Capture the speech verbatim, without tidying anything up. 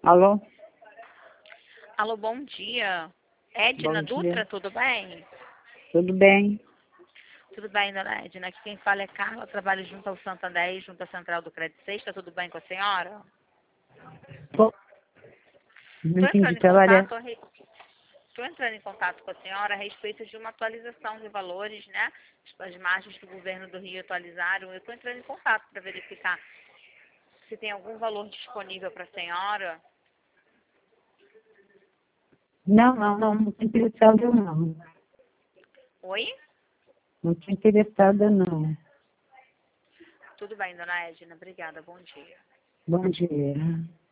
Alô? Alô, bom dia. Edna Bom Dutra, dia. tudo bem? Tudo bem? Tudo bem, dona Edna. Aqui quem fala é Carla, trabalho junto ao Santander, junto à Central do Crédito Sexta. Tudo bem com a senhora? Pô, não Estou entendi. entrando em Trabalhar. contato, a re- Estou entrando em contato com a senhora a respeito de uma atualização de valores, né? As margens que o governo do Rio atualizaram. Eu estou entrando em contato para verificar se tem algum valor disponível para a senhora. Não, não, não. Não estou interessada, não. Oi? Não estou interessada, não. Tudo bem, dona Edna. Obrigada. Bom dia. Bom dia.